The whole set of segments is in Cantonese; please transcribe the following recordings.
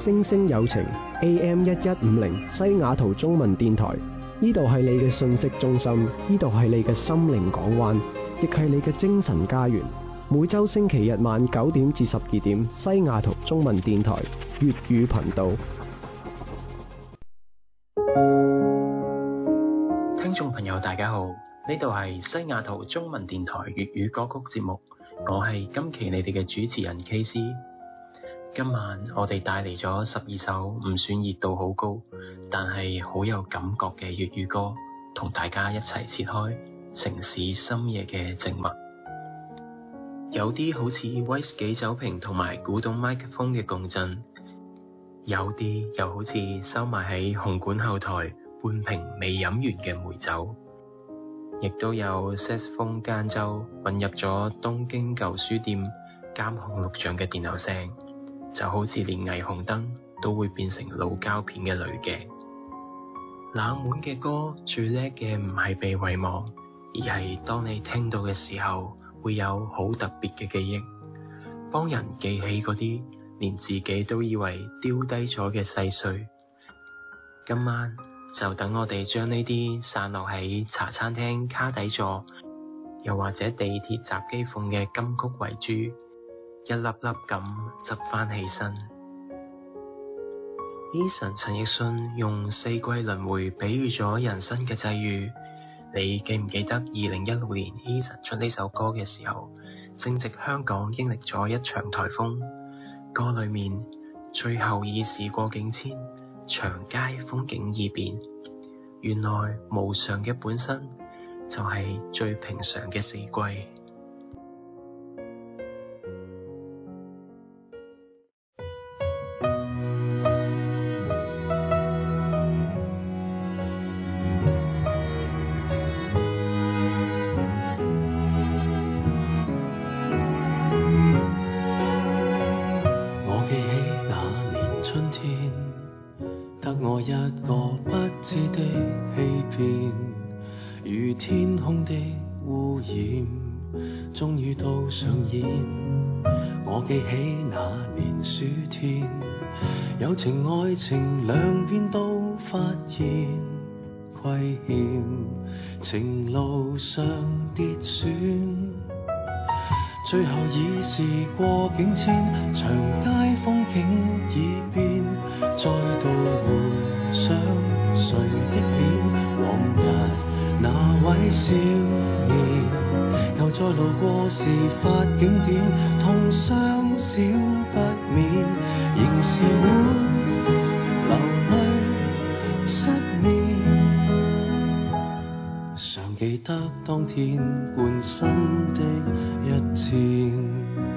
星星有情 AM1150 西雅圖中文電台，呢度係你嘅信息中心，呢度係你嘅心靈港灣，亦係你嘅精神家園。每週星期日晚9點至12點，西雅圖中文電台粵語頻道。 聽眾朋友大家好，呢度係西雅圖中文電台粵語歌曲節目，我係今期你哋嘅主持人 KC。今晚我哋帶嚟咗12首唔算熱度好高，但係好有感覺嘅粵語歌，同大家一齊切開城市深夜嘅靜默。有啲好似威士忌酒瓶同埋古董麥克風嘅共振，有啲又好似收埋喺紅館後台半瓶未飲完嘅梅酒，亦都有色士風間奏混入咗東京舊書店監控錄像嘅電流聲，就好似連霓虹燈都會變成老膠片嘅濾鏡。冷門嘅歌最叻嘅唔係被遺忘，而係當你聽到嘅時候會有好特別嘅記憶，幫人記起嗰啲連自己都以為丟低咗嘅細碎。今晚就等我哋將呢啲散落喺茶餐廳卡底座，又或者地鐵閘機縫嘅金曲遺珠，一粒粒咁執返起身。Eason 陳奕迅用四季輪迴比喻咗人生嘅際遇。你記唔記得2016年 Eason 出呢首歌嘅時候，正值香港經歷咗一場颱風，歌裏面最後已事過境遷，長街風景已變，原來無常嘅本身就係最平常嘅四季。 我記起那年暑天，友情愛情兩邊都發現虧欠，情路上跌損，最後已事過境遷，長街風景已變，再度回想誰的臉，往日那位少年，又再路過事發景點，痛傷少不免，仍是會流淚失眠。常記得當天貫心的一箭。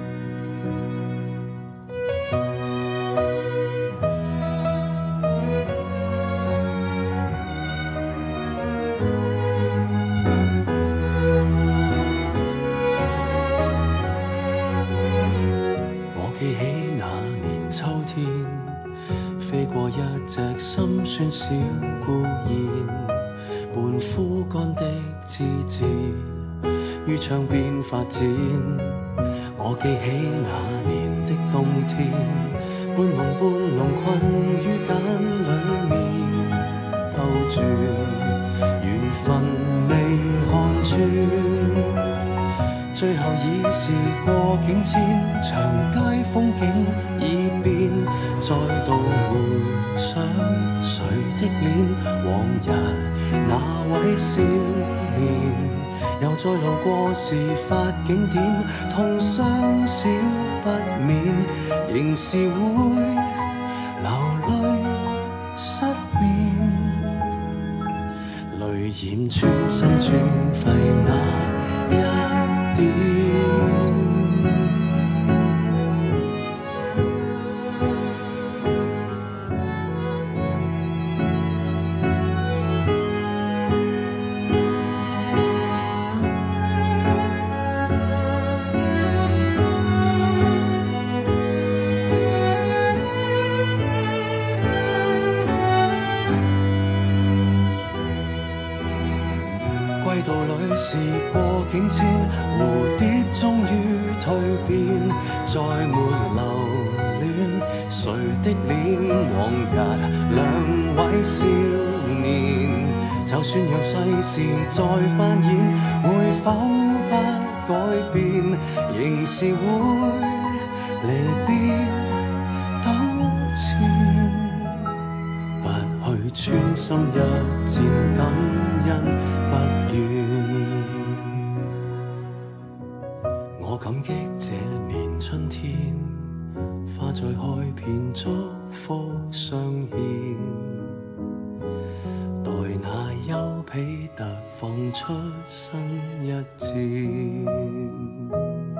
酸小孤燕，伴枯乾的枝枝於窗邊發展。我記起那年的冬天，半夢半朧困於繭裡面兜轉，緣分未看穿，最後已事過境遷，長街風景已變，再度回想誰的臉，往日那位少年，又再路過事發景點，痛傷少不免，仍是會流淚失眠，淚染穿身穿肺那一點。 誰的臉？往日兩位少年，就算讓世事再翻演，會否不改變？仍是會離別糾纏，不去專心一戰，感恩不怨。我感激這年春天，花再開遍，祝福相獻，待那丘比特放出新一箭。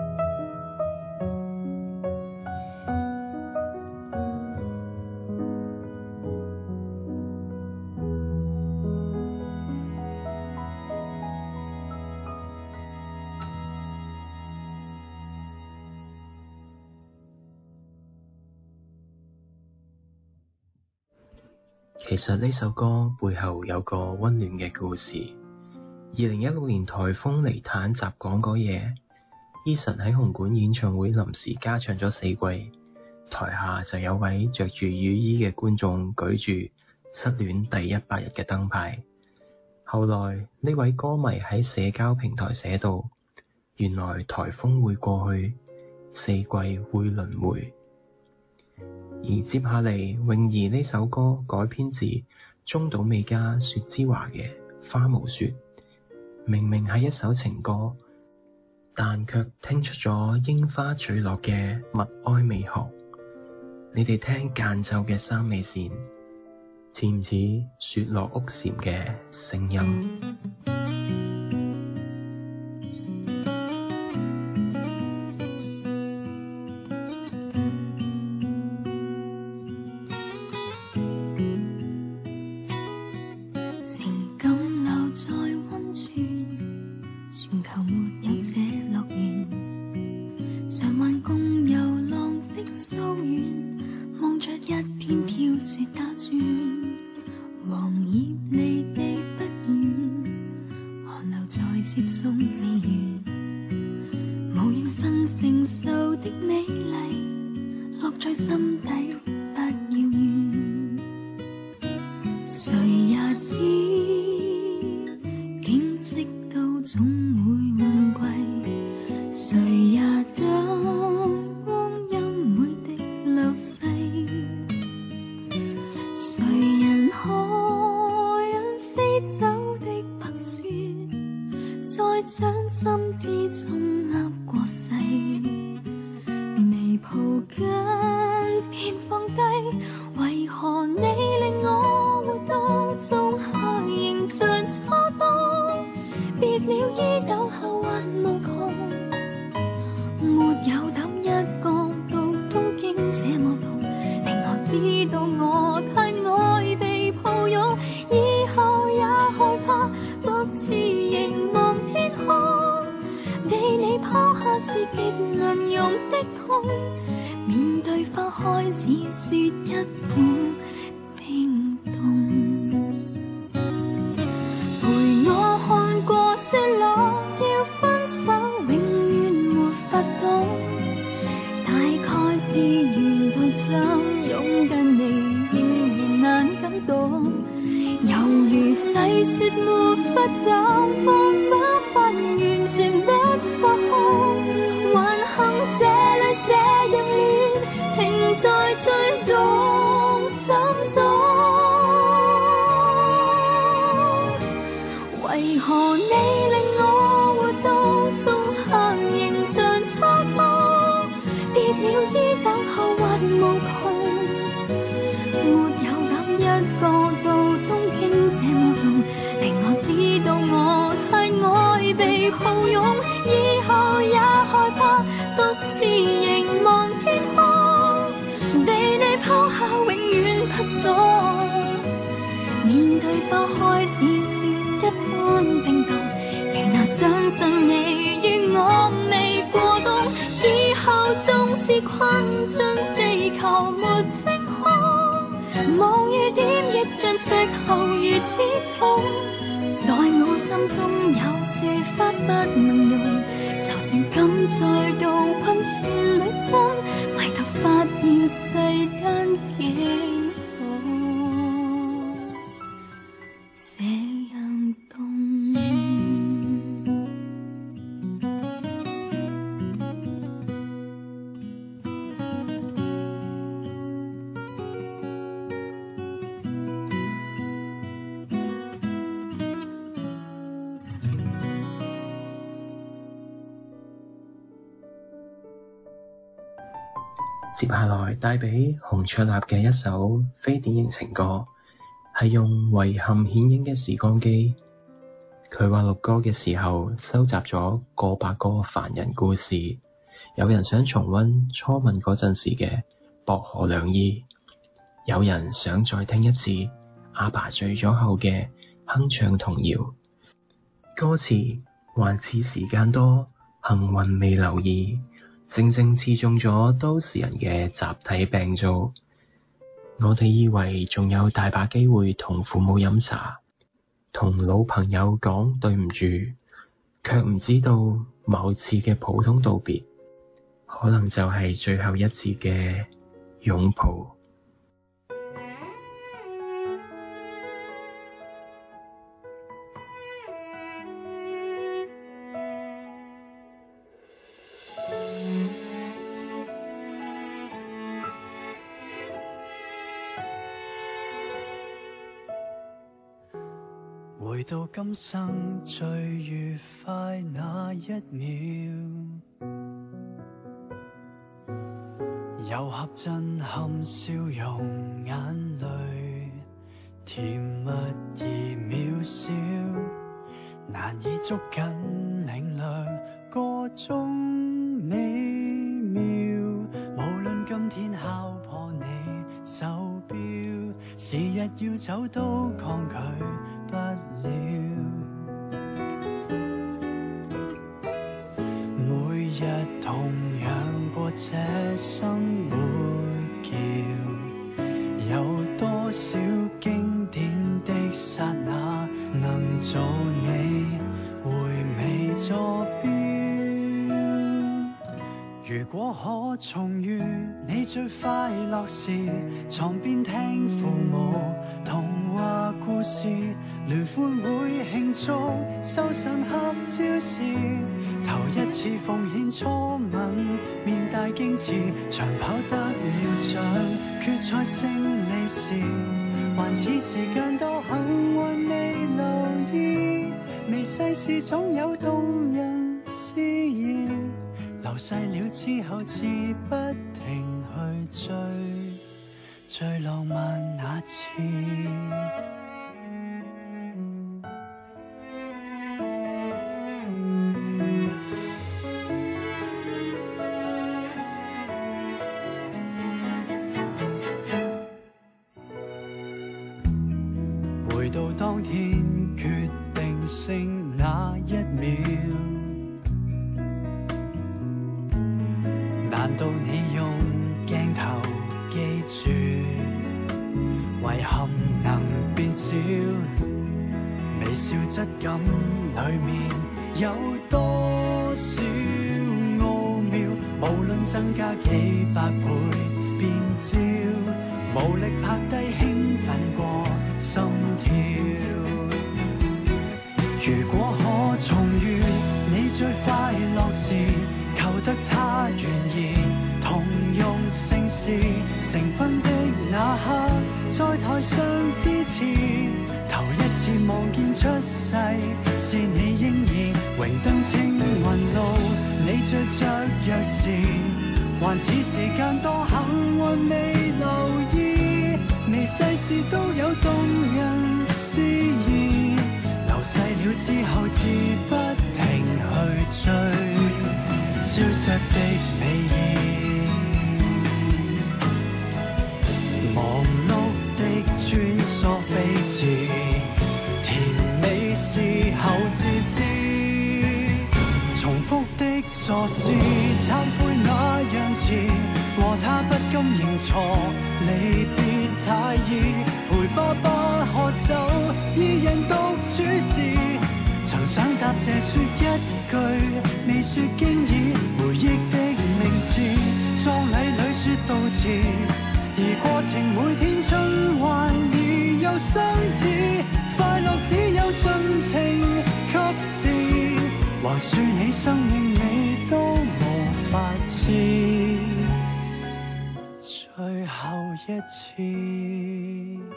其實呢首歌背後有個溫暖嘅故事。2016年颱風尼坦襲港嗰夜，Eason 喺紅館演唱會臨時加唱咗4季，台下就有位着住雨衣嘅觀眾舉住失戀第100日嘅燈牌。後來呢位歌迷喺社交平台寫道：原來颱風會過去，4季會輪迴。而接下嚟，泳兒呢首歌改編自中島美嘉雪之華嘅《花無雪》，明明係一首情歌，但卻聽出咗櫻花墜落嘅默哀美學。你哋聽間奏嘅3味線，似唔似雪落屋檐嘅聲音？ 面對花開似雪一般冰凍，仍難相信你與我未過冬，以後縱是困進地球沒星空，無雨點亦像石頭如此重，在我心中有處發不能用，就算敢再度困泉裏般，回頭發現世間接下來帶畀洪卓立嘅一首非典型情歌，係用遺憾顯影嘅時光機。佢話錄歌嘅時候收集咗過百個凡人故事，有人想重溫初吻嗰陣時嘅薄荷涼意，有人想再聽一次阿爸醉咗後嘅哼唱童謠。歌詞還似時間多，幸運未留意，正正刺中咗都市人嘅集體病灶。我哋以為仲有大把機會同父母飲茶，同老朋友講對唔住，卻唔知道某次嘅普通道別，可能就係最後一次嘅擁抱。 回到今生最愉快那一秒，糅合震撼笑容，眼淚甜蜜而渺小，難以捉緊領略個中美妙。無論今天敲破你手錶，時日要走都抗拒不了。每日同樣過這生活橋，有多少經典的剎那能做你回味座標？如果可重遇你最快樂時，床邊聽父母童話故事，聯歡會慶祝收信合照時，頭一次奉獻初吻，面帶矜持，長跑得了獎，決賽勝利時，還似時間多幸運未留意，微細事總有動人詩意，流逝了之後自不停去追，最浪漫那次。回到當天決定性那一秒，難道你用鏡頭記住，遺憾能變小，微笑質感裡面有多少奧妙，無論增加幾百倍變焦，無力拍低興奮過心跳。如果可重遇你最快樂時，求得他願意同用姓氏，成婚的那刻在台上支持，頭一次望見出世是你嬰兒，榮登青雲路你最雀躍時，還似時間多幸運未留意，微細事都有動人詩意，流逝了之後自不停去追，消失的美意，忙碌的穿梭飛馳，甜美事後自知，重複的傻事懺悔那樣遲，和他不甘認錯，離別太易，陪爸爸喝酒，二人獨處時，曾想答謝說一句，未說經已，回憶的名字，葬禮裏說悼詞，而過程每天循環而又相似，快樂只有盡情給時，還說你生命你都無法知，最後一次。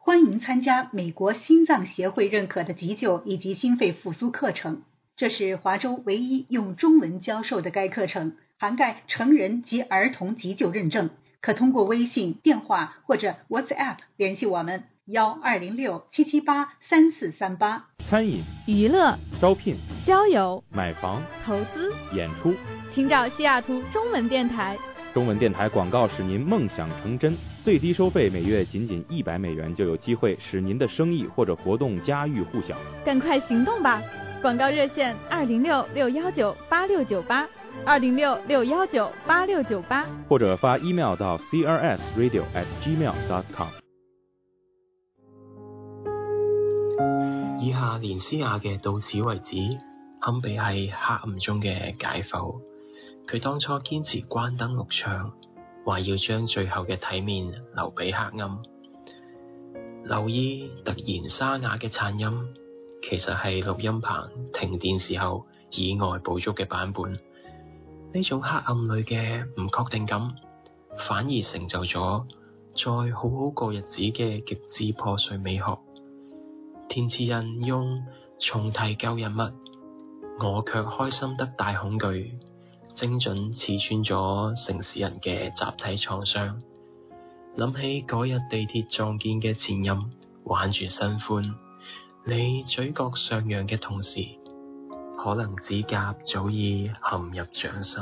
欢迎参加美国心脏协会认可的急救以及心肺复苏课程。这是华州唯一用中文教授的该课程，涵盖成人及儿童急救认证，可通过微信、电话或者 WhatsApp 联系我们，1206-778-3438。 餐饮、 娱乐、 招聘、 交友、 买房、 投资、 演出， 请找西雅图中文电台。 中文电台广告使您梦想成真，最低收费每月仅$100就有机会使您的生意或者活动家喻户晓。 赶快行动吧！广告热线206-619-8698，206-619-8698， 或者发 email 到 crsradio@gmail.com。 以下連詩雅嘅到此為止，堪比係黑暗中嘅解剖。佢當初堅持關燈錄唱，話要將最後嘅體面留俾黑暗。留意突然沙啞嘅顫音，其實係錄音棚停電時候意外捕捉嘅版本。呢種黑暗裏嘅唔確定感，反而成就咗再好好過日子嘅極致破碎美學。填詞人用重提舊人物，我卻開心得大恐懼，精準刺穿咗城市人嘅集體創傷。諗起嗰日地鐵撞見嘅前任，挽住新歡，你嘴角上揚嘅同時，可能指甲早已陷入掌心。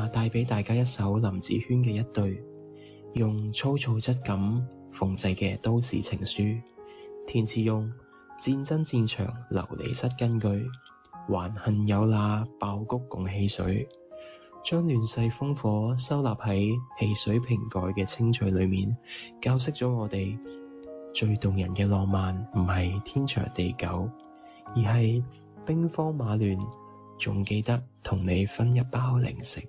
下帶俾大家一首林子軒嘅一對，用粗糙質感縫製嘅都市情書，填詞用戰爭戰場流離失根據，還幸有那爆谷共汽水，將亂世烽火收納喺汽水瓶蓋嘅清脆裏面，教識咗我哋最動人嘅浪漫唔係天長地久，而係兵荒馬亂，仲記得同你分一包零食。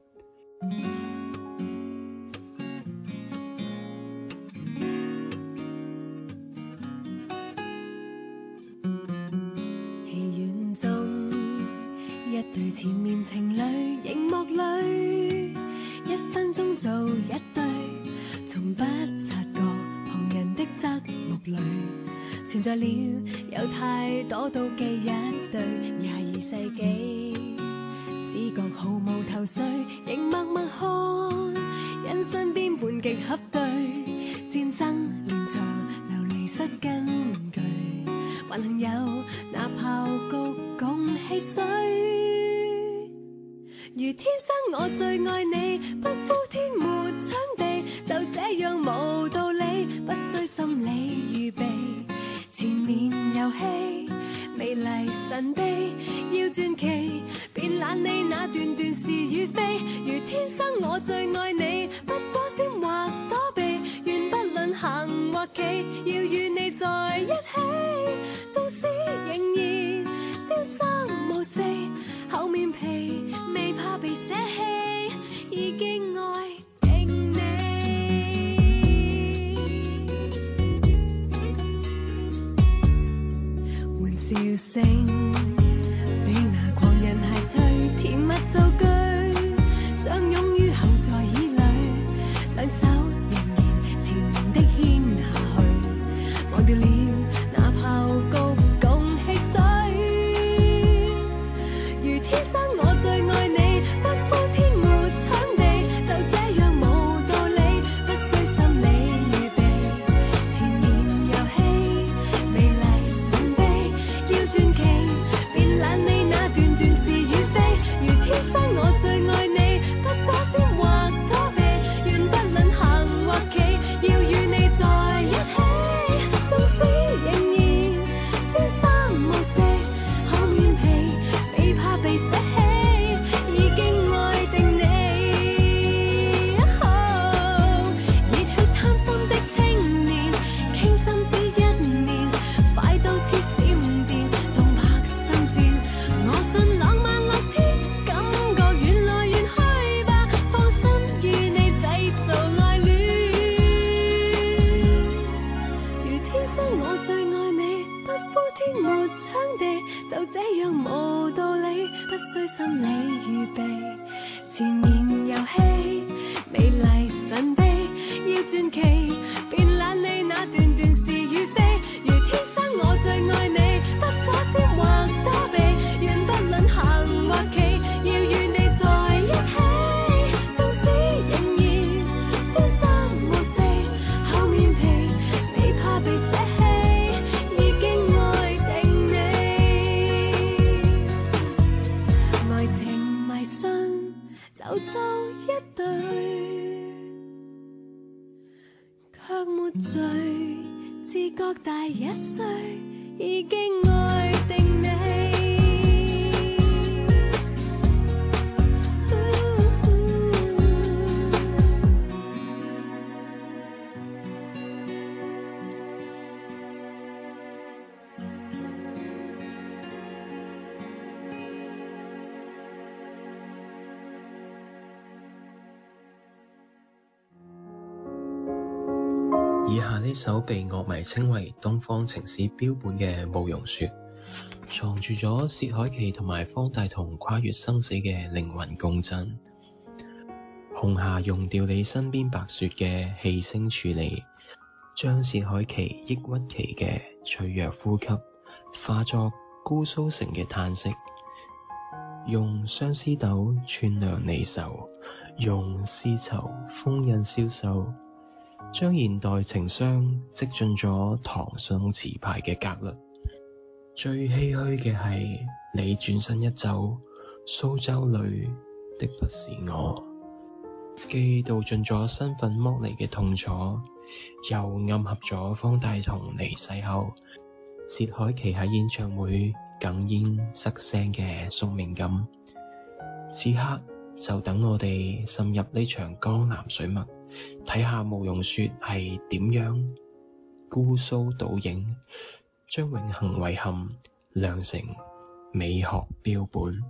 戲院中一對前面情侶，熒幕裏1分鐘做一對，從不察覺旁人的側目裏存在了有太多妒忌一對22世紀，只覺毫無頭緒，仍默默看，因身邊半極合對，戰爭連場流離失根據，還幸有那炮谷共汽水，如天生我最愛你，不呼天沒搶地，就這樣無道理，不需心理預備，前面遊戲美麗神秘，要傳奇便懶你那段段是與非，如天生我最愛你，不左閃或躲避，願不論行或企，要與你在一起，縱使仍然瀟灑無四，厚面皮未怕被捨棄，已經愛定你。玩笑聲比那狂人諧趣，甜蜜造句，相擁於後座椅裏，兩手仍然前面的牽下去，忘掉了那炮谷共汽水，如天生我最愛你，不呼天沒搶地，就這樣無道理，不需心理預備，前面遊戲美麗神秘，要傳奇便懶你那段段是與非，如天生我最愛你，不左閃或躲避，願不論行或企，要與你在一起，縱使仍然瀟灑無四，厚面皮未怕被捨棄，已經愛定你。熱血貪心的青年，傾心之1年，快到似閃電，動魄心戰，我信浪漫樂天，感覺遠來遠去吧，放心與你製造愛戀，如天生我最愛你，不呼天沒搶地，就這樣無道理，不需心理預備，前面遊戲美麗神秘，要傳奇便懶你那段段是與非，如天生我最愛你，不左閃或躲避，願不論行或企，要與你在一起，縱使仍然瀟灑無四，厚面皮未怕被捨棄，已經愛定你。愛情迷信就做一對，卻沒罪，自覺大1歲，已經愛定你。 以下呢首被樂迷稱為東方情史標本嘅慕容雪，藏住咗薛凱琪同埋方大同跨越生死嘅靈魂共振。紅霞用掉你身邊白雪嘅氣聲處理，將薛凱琪抑鬱期嘅脆弱呼吸化作姑蘇城嘅嘆息，用相思豆串涼離愁，用絲綢封印消瘦，將現代情傷積進咗唐宋詞牌嘅格律。最唏噓嘅係你轉身一走，蘇州裏的不是我，既道盡咗身份剝離嘅痛楚，又暗合咗方大同離世後薛凱琪喺演唱會哽咽失聲嘅宿命感。此刻就等我哋滲入呢場江南水墨，睇下慕容雪係點樣姑蘇倒影，將永恆遺憾釀成美學標本。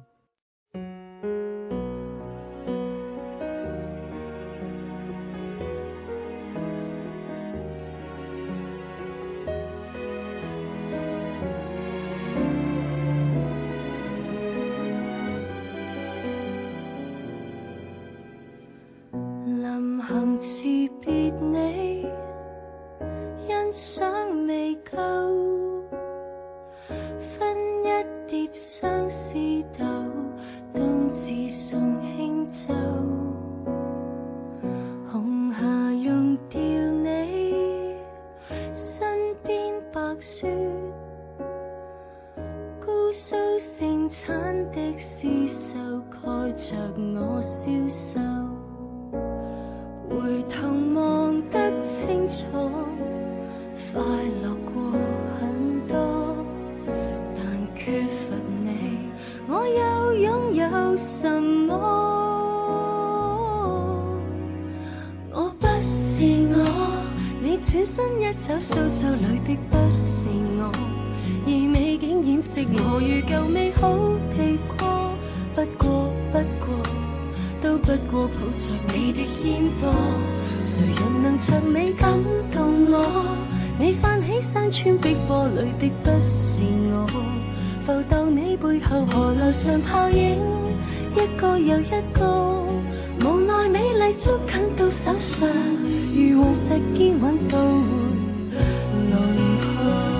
臨行辭別你，欣賞未夠，分一碟相思豆，冬至送輕酒，紅霞溶掉你身邊白雪，姑蘇盛產的絲繡蓋着我消瘦。回頭望得清楚，快樂過很多，但缺乏你，我又擁有什麼？我不是我，你轉身一走，蘇州裡的不是我，而美景掩飾我如舊美好地過，都不過抱着你的肩膊，誰人能像你感動我？你泛起山川碧波裡的不是我，浮蕩你背後河流上泡影，一個又一個，無奈美麗捉緊到手上，如黃石堅穩到輪廓。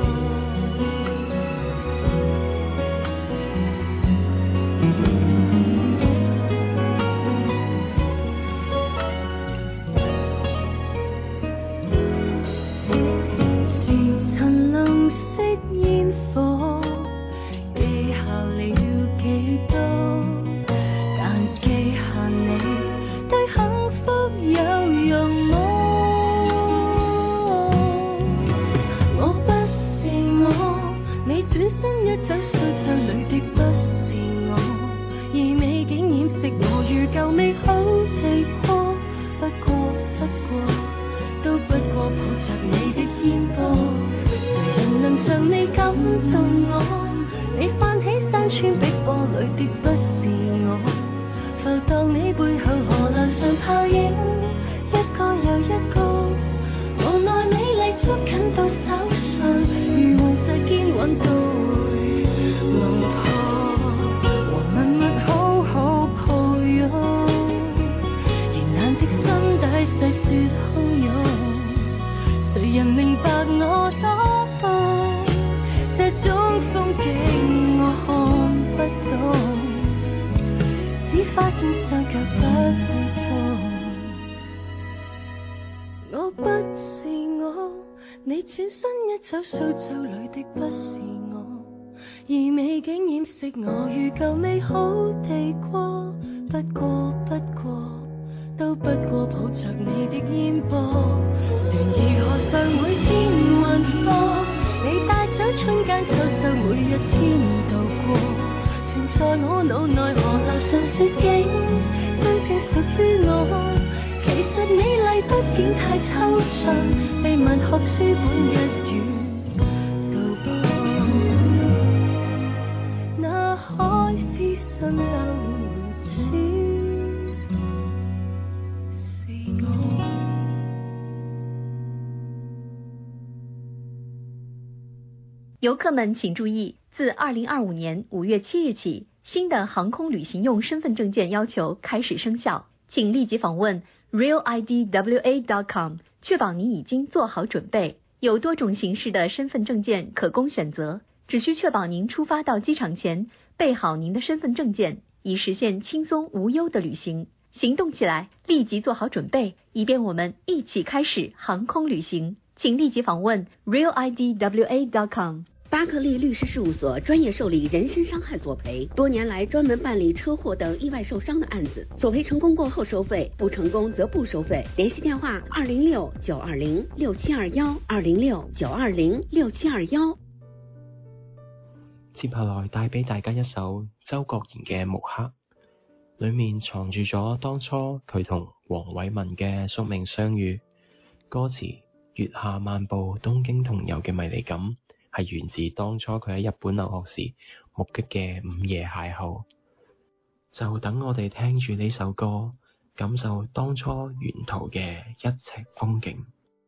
游客们请注意，自2025年5月7日起，新的航空旅行用身份证件要求开始生效，请立即访问 realidwa.com， 确保你已经做好准备。有多种形式的身份证件可供选择，只需确保您出发到机场前备好您的身份证件，以实现轻松无忧的旅行。行动起来，立即做好准备，以便我们一起开始航空旅行。请立即访问 realidwa.com。 巴克利律师事务所专业受理人身伤害索赔，多年来专门办理车祸等意外受伤的案子，索赔成功过后收费，不成功则不收费。联系电话206-920-6721，206-920-6721。 接下來帶俾大家一首周國賢嘅《木刻》，裡面藏住咗當初佢同黃偉文嘅宿命相遇。歌詞月下漫步東京同遊嘅迷離感，係源自當初佢喺日本留學時目擊嘅午夜邂逅。就等我哋聽住呢首歌，感受當初沿途嘅一尺風景。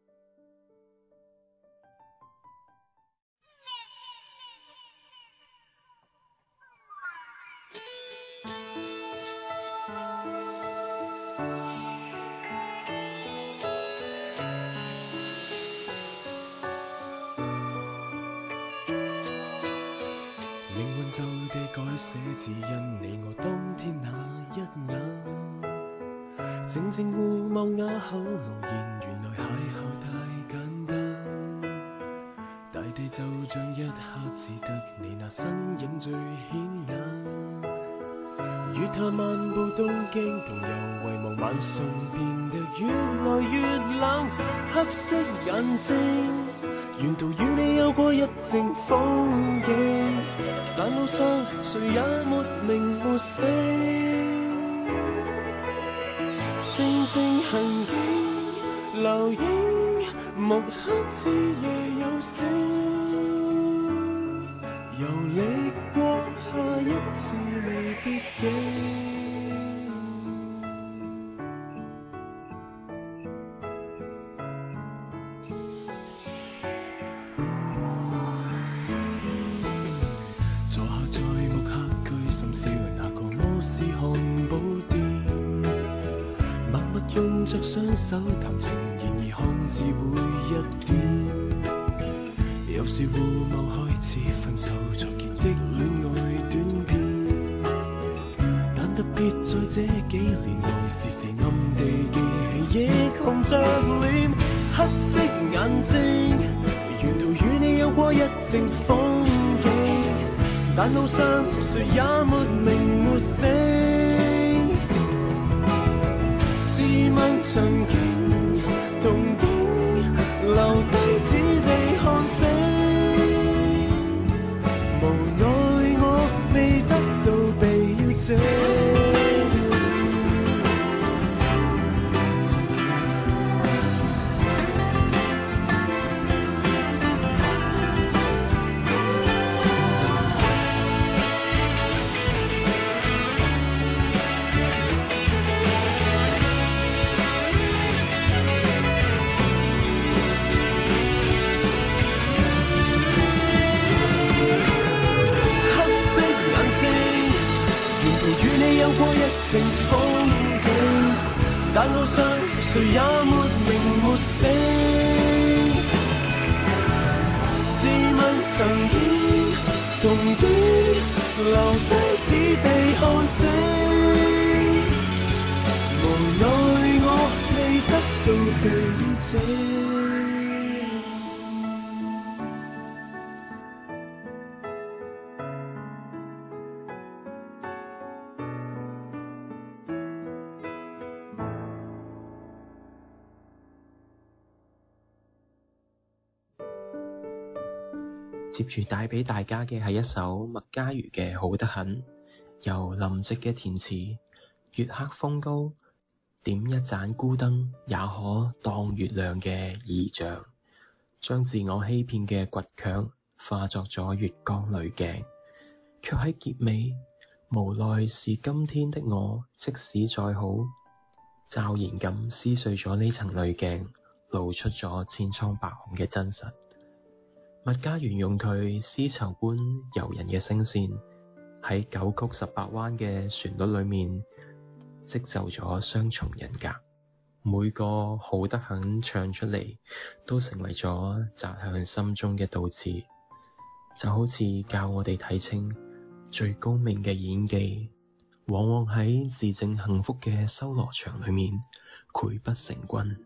只因你我當天那一眼，靜靜互望啞口無言，原來邂逅太簡單。大地就像一刻只得你那身影最顯眼。月下漫步東京同遊，遺忘晚上變得越來越冷。黑色眼睛，沿途與你有過一程風景。但路上誰也沒名沒姓，靜靜行徑留影，木刻似夜有聲，遊歷過下一次未必經。雙手談情，然而看字會一段。有時互望開始分手才結的戀愛短片，但特別在這幾年內，時時暗地記起，亦紅着臉。黑色眼睛，沿途與你有過一程風景，但路上誰也沒名沒姓。問場景同景，留低此地看星。無奈我未得到被邀請。但路上誰也沒名沒姓，自問曾經同景，留低此地看星。無奈我未得到被邀請。 接住帶俾大家嘅係一首麥家瑜嘅《好得很》，由林夕嘅填詞。月黑風高，點一盞孤燈也可當月亮嘅意象，將自我欺騙嘅倔強化作咗月光濾鏡，卻喺結尾無奈是今天的我，即使再好，驟然咁撕碎咗呢層濾鏡，露出咗千瘡百孔嘅真實。麥家瑜用佢絲綢般誘人嘅聲線，喺9曲18彎嘅旋律裏面織就咗雙重人格，每個好得很唱出嚟，都成為咗擲向心中嘅刀刺，就好似教我哋睇清最高明嘅演技，往往喺自證幸福嘅修羅場裏面潰不成軍。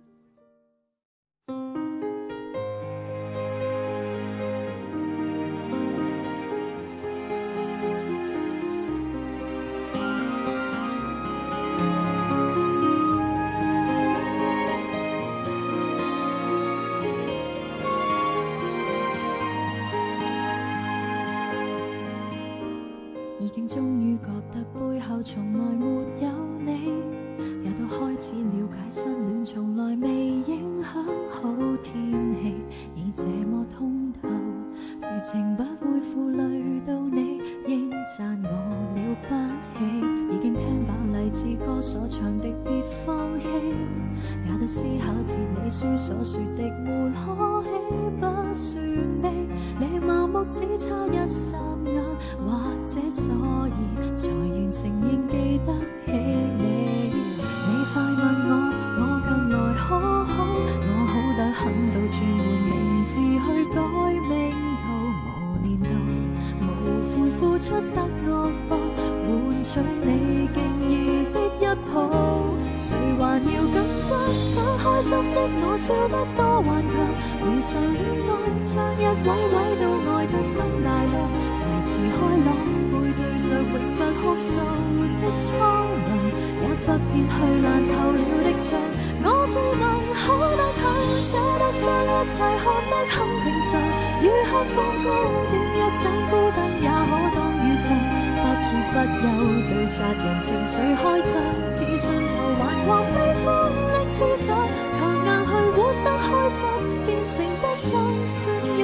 已經終於覺得背後從來沒有你，也都開始了解失戀從來未影響好天氣，已這麼通透，餘情不會負累到你，應讚我了不起，已經聽飽勵志歌所唱的別放棄，也都思考哲理書所說的沒可喜，不算悲，你麻木只差一霎眼，或者所以才願承認記得起你。你快問我近來可好？我好得很到轉換名字去改名到無年度，無悔付出得惡報，換取你敬意的一抱。誰還要緊張？想開心的我笑得多頑強，如常戀愛將一位位都愛得更大量，維持開朗背對着永不哭訴的蒼涼，也不必去爛透了的仗。我自問好得很，捨得將一切看得很平常，與黑風高點一盞孤燈也可當月亮，不結不休對責人情緒開張，似信徒橫狂悲歡的思想，強硬去活得開心變成不生信仰。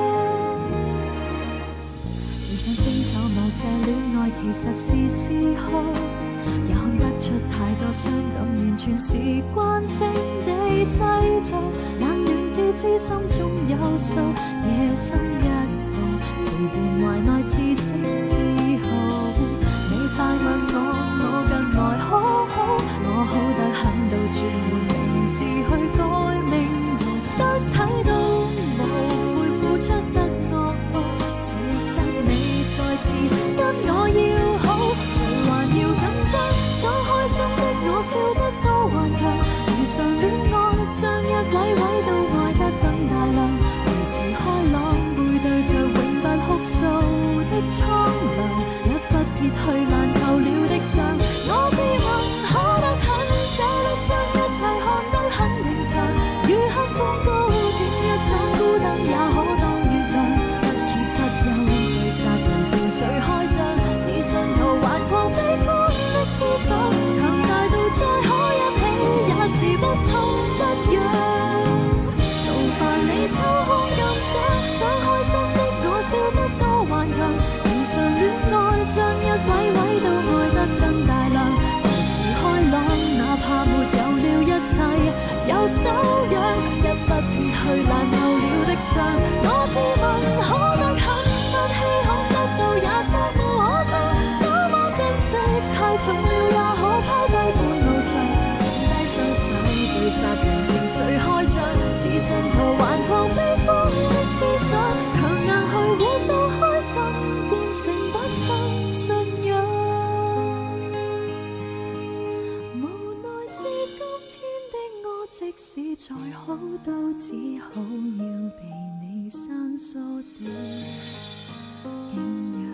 回想清楚某些戀愛其實是嗜好，也看得出太多傷感完全是慣性地製造，冷暖自知心中有數，夜深一度陪伴懷內至死之後。你快問我近來可好？我好得很到轉換名字去改名度，得體都無悔付出得惡報，值得你再次跟我要好。誰還要緊張？想開心的我笑得多頑強，如常戀愛將一位位都愛得更大量，維持開朗背對着永不哭訴的蒼涼，也不必去爛透了的仗。我自問可得很，捨得將一切看得很平常，與黑風高點一盞孤燈也可當月亮，不歇不休對責人情緒開張，似信徒頑狂悲歡的思想，強大到再可一起也是不痛不癢。勞煩你抽空咁想，想開心的我笑得多頑強，如常戀愛將一位位都愛得更大量，維持開朗哪怕沒有了一切有手養，一不必去爛透了的仗。我自問可得很，不稀罕得到也多麼可惜，那麼珍惜太重了也可拋低半路上，放低雙手對責人情緒開張，似信徒頑狂悲歡的思想，強硬去活到開心變成不生信仰。無奈是今天的我，即使再好都只好要被你生疏的敬仰。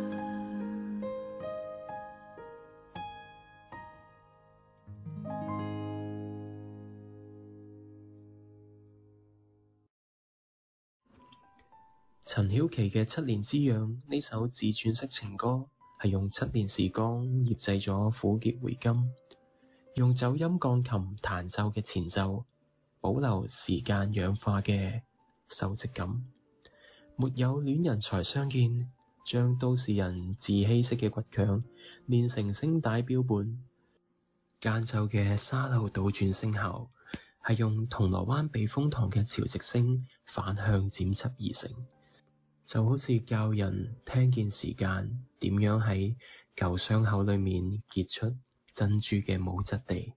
陳曉琪嘅《7年之癢》呢首自傳式情歌，係用7年時光醃製咗苦澀回甘，用走音鋼琴彈奏嘅前奏，保留時間氧化嘅受質感。沒有戀人才相見，將都市人自欺式嘅倔強練成聲帶標本。間奏嘅沙漏倒轉聲效，係用銅鑼灣避風塘嘅潮汐聲反向剪輯而成。就好似教人聽見時間點樣喺舊傷口裏面結出珍珠嘅冇質地。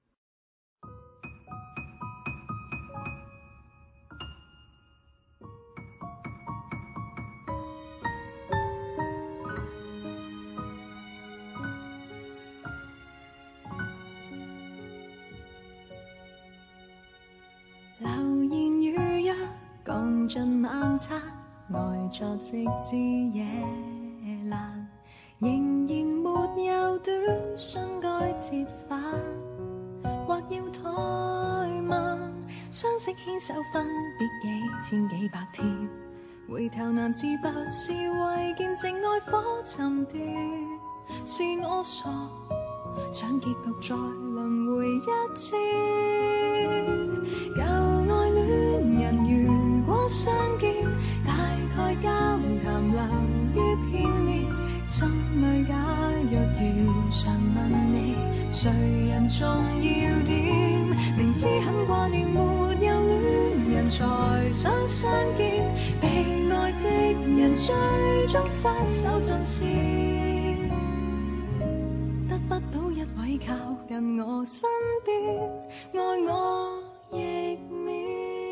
流言如約，共進晚餐，呆坐直至夜闌，仍然沒有短信該折返，或要怠慢。相識牽手分別幾千幾百天，回頭難自拔是為見證愛火沉澱。 是我傻，想結局再輪迴一次。舊愛戀人如果相見，大概交談流於片面，心裏假若如常問你，誰人重要點？明知很掛念，沒有戀人才想相見，被愛的人最終分手盡是得不到一位靠近我身邊，愛我亦免。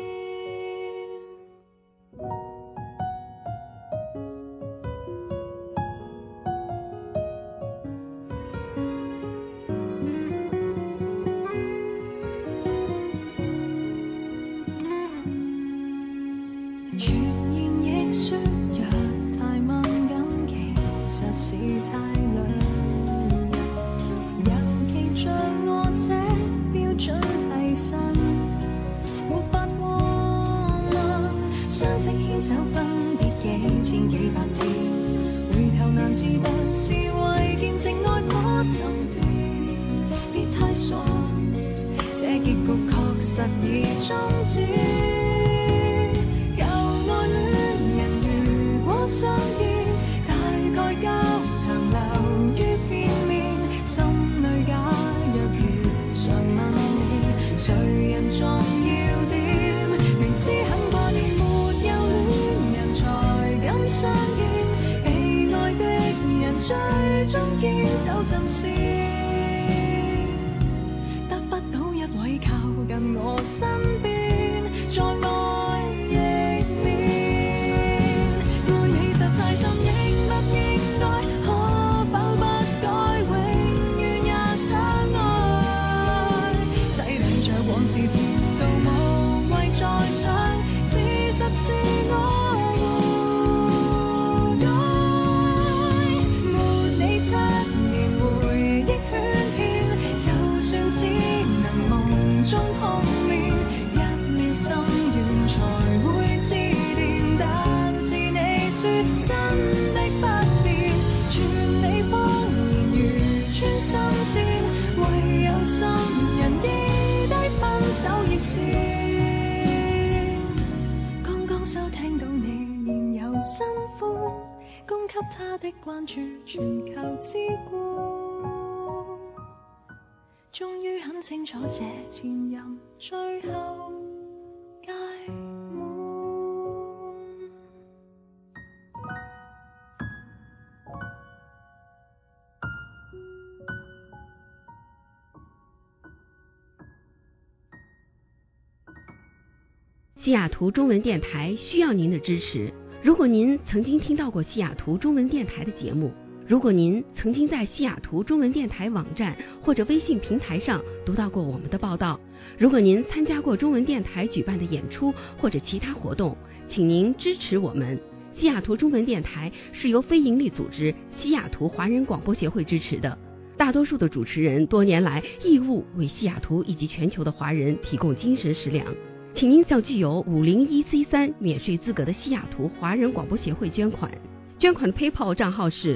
西雅图中文电台需要您的支持。如果您曾经听到过西雅图中文电台的节目，如果您曾经在西雅图中文电台网站或者微信平台上读到过我们的报道，如果您参加过中文电台举办的演出或者其他活动，请您支持我们。西雅图中文电台是由非营利组织西雅图华人广播协会支持的，大多数的主持人多年来义务为西雅图以及全球的华人提供精神食粮。请您向具有501C3免税资格的西雅图华人广播协会捐款。捐款的 PayPal 账号是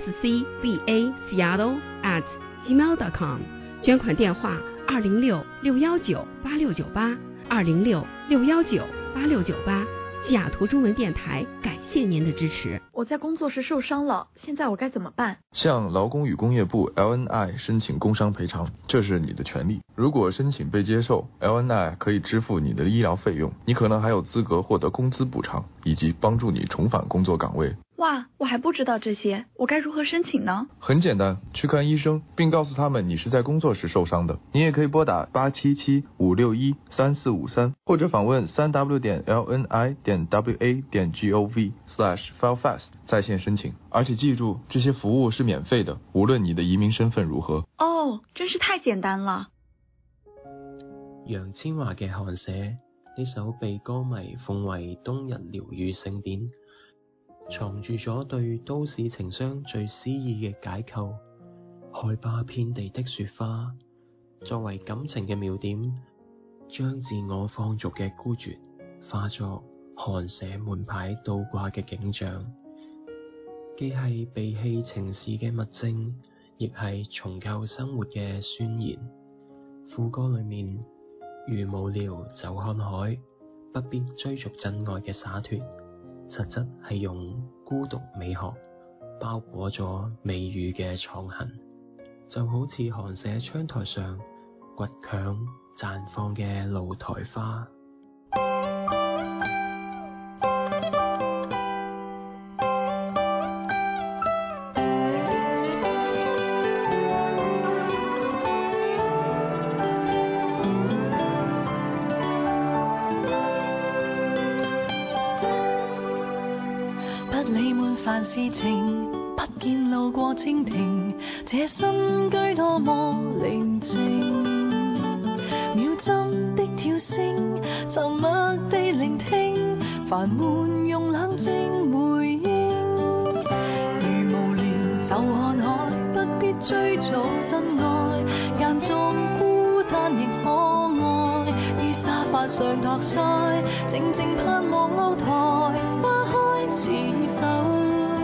scbaseattle@gmail.com， 捐款电话206-619-8698 206-619-8698。西雅图中文电台感谢您的支持。 我在工作时受伤了，现在我该怎么办？ 向劳工与工业部 LNI 申请工伤赔偿，这是你的权利。如果申请被接受， LNI 可以支付你的医疗费用，你可能还有资格获得工资补偿，以及帮助你重返工作岗位。 哇，我还不知道这些，我该如何申请呢？ 很简单，去看医生，并告诉他们你是在工作时受伤的。你也可以拨打877-561-3453，或者访问www.lni.wa.gov/filefast 在线申请。而且记住，这些服务是免费的，无论你的移民身份如何。 哦，真是太简单了。 楊千嬅嘅寒舍呢首被歌迷奉為冬日療愈聖典，藏住咗對都市情傷最詩意嘅解構。海霸遍地的雪花，作為感情嘅妙點，將自我放逐嘅孤絕化作寒舍門牌倒掛嘅景象。 既係避棄情事嘅物證，亦係重構生活嘅宣言。副歌裏面，如無聊就看海，不必追逐真愛嘅灑脫，實質係用孤獨美學包裹咗美語嘅創痕，就好似寒舍窗台上倔強綻放嘅露台花。 凡事情，不見路過蜻蜓，這新居多麼寧靜。秒針的跳聲，沉默地聆聽，煩悶用冷靜回應。如無聊就看海，不必追逐真愛，間中孤單亦可愛。於沙發上托腮，靜靜盼望露台花開是否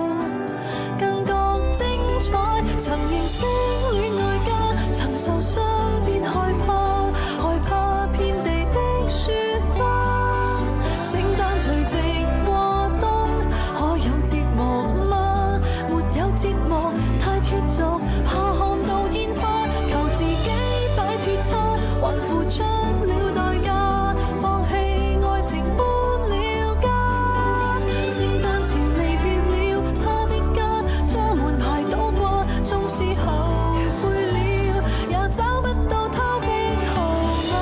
曾認識戀愛家，曾受傷便害怕，害怕遍地的雪花。聖誕除夕過冬，可有節目嗎？沒有節目，太脫俗，怕看到煙花。求自己擺脫它，還付出了代價，放棄愛情搬了家。聖誕前離別了他的家，將門牌倒掛。縱是後悔了，也找不到他的號碼。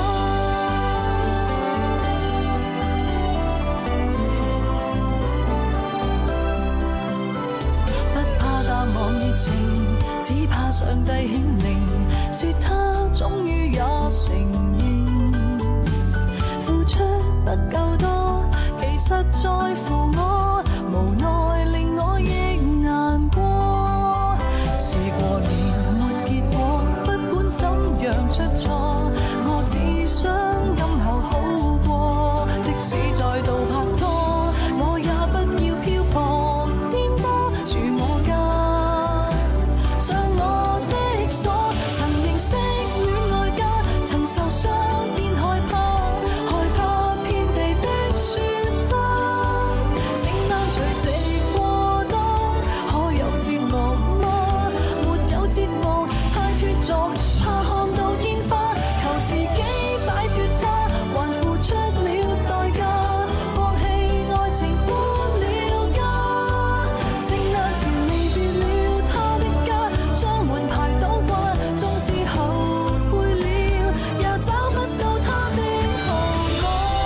不怕淡忘熱情，只怕上帝顯靈，說他終於也承認，付出不夠多，其實在乎我，無奈令我亦難過。試過了沒結果，不管怎樣出錯，我只想今後好過。即使再度拍拖，我也不要漂泊顛簸住我家。上我的鎖，曾認識戀愛家，曾受傷便害怕，害怕遍地的雪花。聖誕除夕過冬，可有節目嗎？沒有節目，太脫俗，怕看到煙花。求自己擺脫它，還付出了代價，放棄愛情搬了家。聖誕前離別了他的家，將門牌倒掛，縱是後悔了，也找不到他的號碼。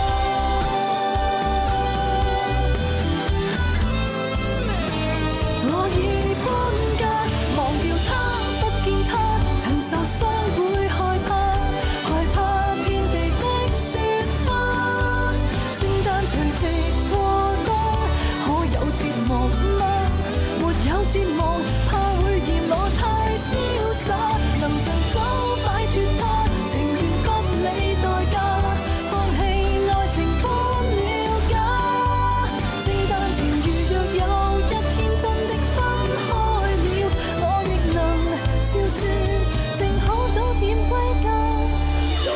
我已搬家，忘掉他，不見他，曾受傷會害怕，害怕遍地的雪花。聖誕除夕過冬，可有節目嗎？沒有節目，怕會嫌我太瀟灑，能盡早擺脫他，情願不理代價，放棄愛情搬了家。聖誕前如若有一天真的分開了，我亦能笑說，正好早點歸家做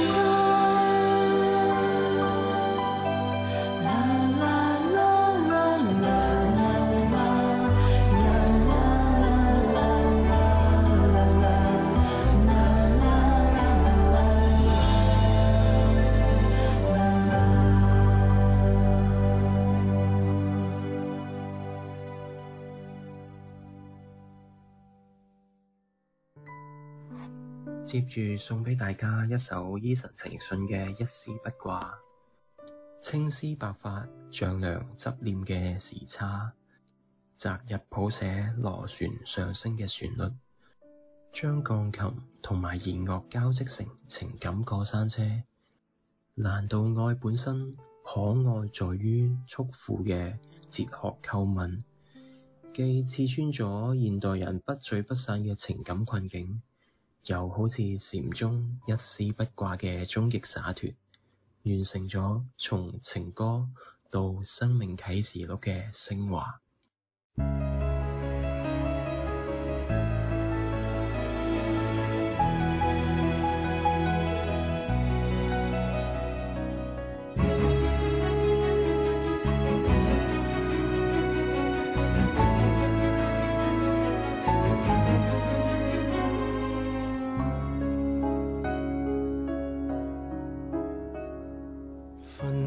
接住送俾大家一首依晨情信嘅一絲不掛，青絲白髮丈量執念嘅時差，擇日譜寫螺旋上升嘅旋律，將鋼琴同埋弦樂交織成情感過山車。難道愛本身可愛在於束縛嘅哲學叩問，既刺穿咗現代人不聚不散嘅情感困境，又好似禪宗一絲不掛嘅終極灑脫，完成咗從情歌到生命啟示錄嘅升華。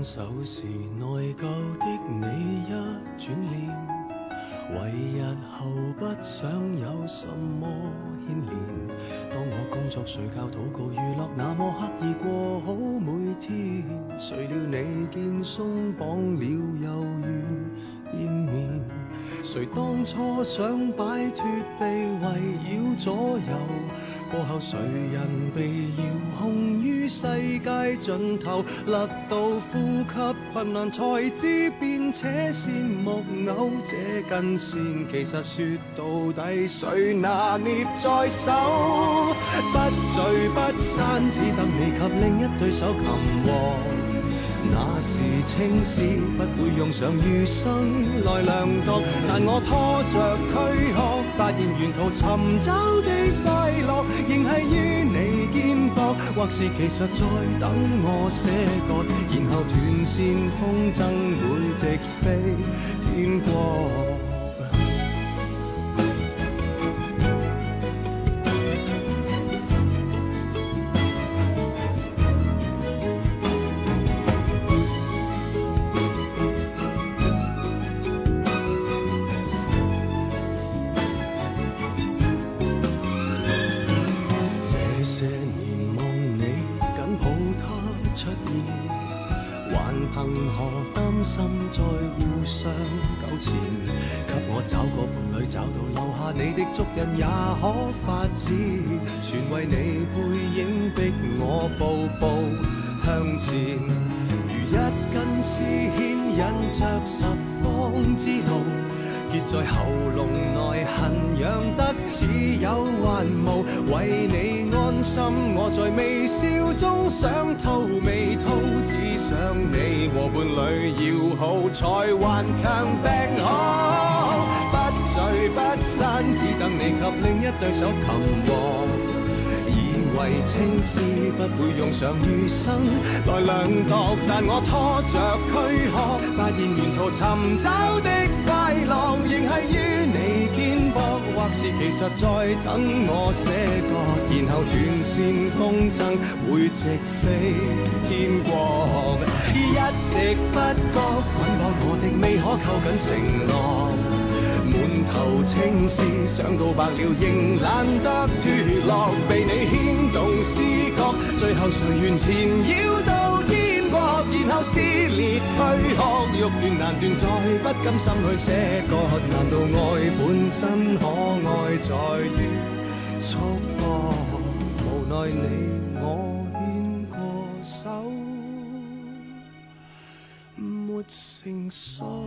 手時，內疚的你一轉臉，為日後不想有什麼牽連。當我工作、睡覺、禱告、娛樂，那麼刻意過好每天，誰料你見鬆綁了又願見面。誰當初想擺脫被圍繞左右，過後誰人被遙控於世界盡頭，勒到呼吸困難才知變且羨慕偶這根線，其實說到底誰拿捏在手，不聚不散，只等你及另一對手擒獲。那時青史不會用上餘生來量度，但我拖着軀殼，發現沿途尋找的快樂，仍係於你肩膊，或是其實在等我寫歌，然後斷線風箏會直飛天國。足印也可發展，全為你背影逼我步步向前，如一根絲牽引着十方之路，結在喉嚨內痕癢得似有還無，為你安心我在微笑中想吐未吐，只想你和伴侶要好才頑強病好，不聚不散，只等你及另一對手擒獲，以為青絲不會用上餘生來量度，但我拖着軀殼，發現沿途尋找的快樂，仍係於你肩膊，或是其實在等我寫歌，然後斷線風箏會直飛天國，一直不覺捆綁我的未可扣緊承諾，滿頭青絲，想到白了仍懶得脫落，被你牽動思覺，最後誰願纏繞到天國，然後撕裂軀殼，欲斷難斷，再不甘心去寫歌，難道愛本身可愛在於束縛？無奈你我牽過手，沒成熟。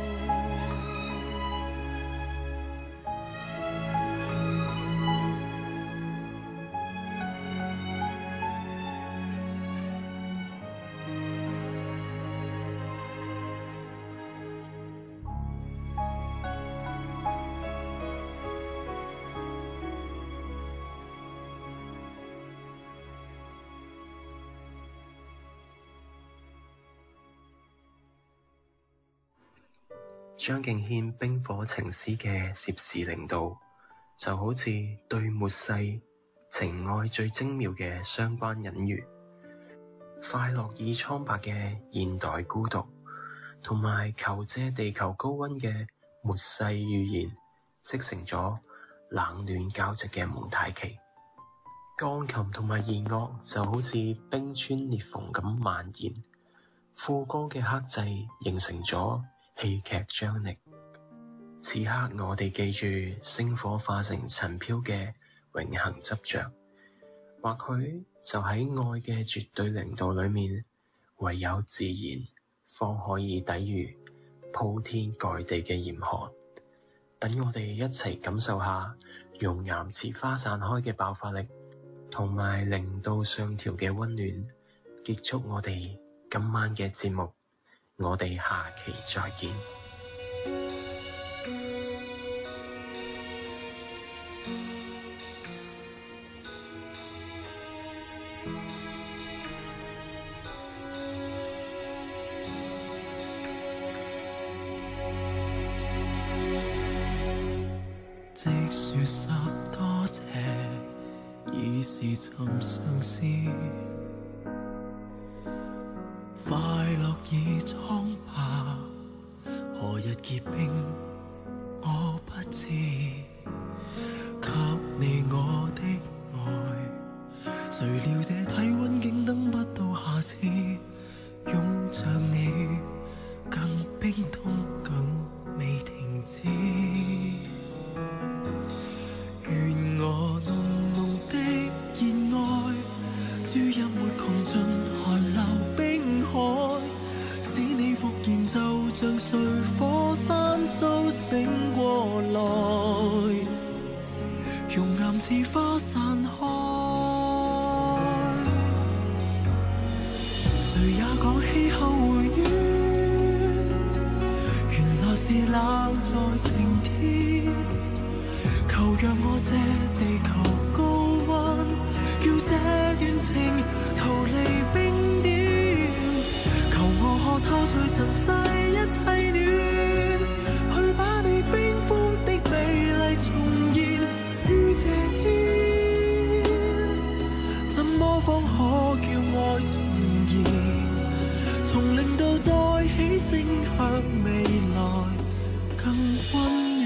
張敬軒冰火情詩嘅攝氏零度，就好似對末世情愛最精妙嘅相關隱喻，快樂已蒼白嘅現代孤獨，同埋求借地球高溫嘅末世預言，織成咗冷暖交織嘅蒙太奇。鋼琴同埋弦樂就好似冰川裂縫咁蔓延，副歌嘅克制形成咗戲劇張力。此刻我哋記住星火化成塵飄嘅永恆執着，或許就喺愛嘅絕對零度裏面，唯有自然方可以抵禦鋪天蓋地嘅嚴寒。等我哋一齊感受下熔岩似花散開嘅爆發力，同埋零度上調嘅溫暖，結束我哋今晚嘅節目。我哋下期再見。 即說十多謝，已是尋相思。快樂似花散開。誰也講氣候回暖，原來是冷在晴天。求讓我這地球高溫，叫這段情逃離冰點。求我可透除塵世一切暖，去把你冰封的美麗重現於這天。怎麼方可叫愛重現，從零到再起升向未來更溫暖。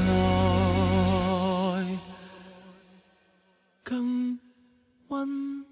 更溫